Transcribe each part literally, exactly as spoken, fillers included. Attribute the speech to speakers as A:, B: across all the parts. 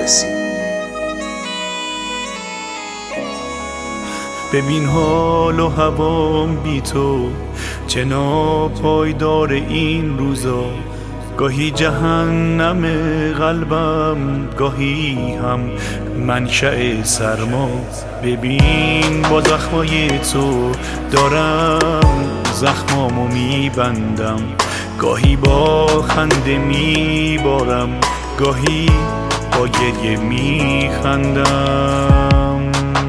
A: برسیم.
B: ببین حال و هوام بی تو چه ناپایدار این روزا، گاهی جهنم قلبم گاهی هم منشأ سرما. ببین با زخمای تو دارم زخمامو میبندم، گاهی با خنده میبارم گاهی با گریه میخندم.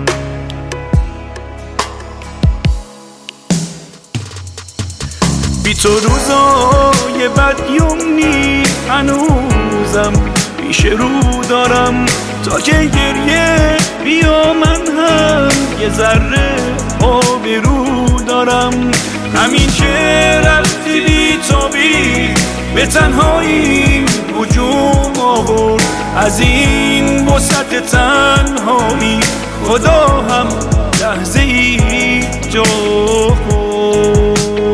B: بی تو روزای بدیومنی هنوزم پیش رو دارم، تا که گریه بیا من هم یه ذره آبرو دارم. همین که رفتی بی تو بی به تنهاییم هجوم آورد، از این وسعت تنهایی خدا هم لحظه ای جا خورد.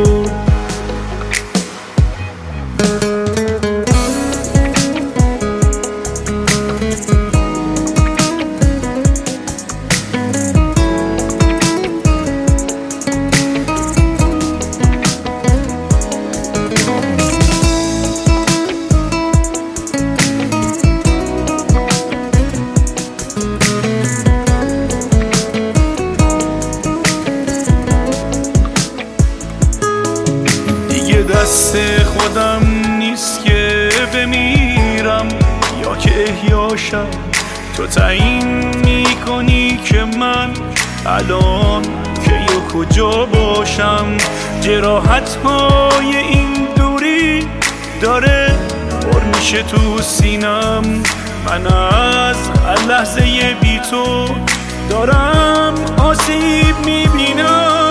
B: دست خودم نیست که بمیرم یا که احیاشم، تو تعیین میکنی که من الان که یا کجا باشم. جراحت های این دوری داره پر میشه تو سینم، من از هر لحظه بی تو دارم آسیب میبینم.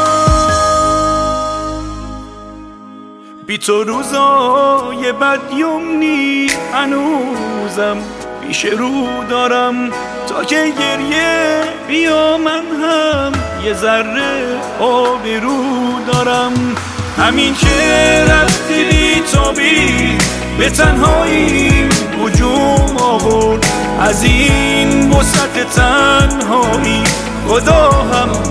B: بی تو روزای بدیومنی هنوزم پیش رو دارم، تا که گریه بیا من هم یه ذره آبرو دارم. همین که رفتی بی تو بی به تنهاییم هجوم آورد، از این وسعت تنهایی خدا هم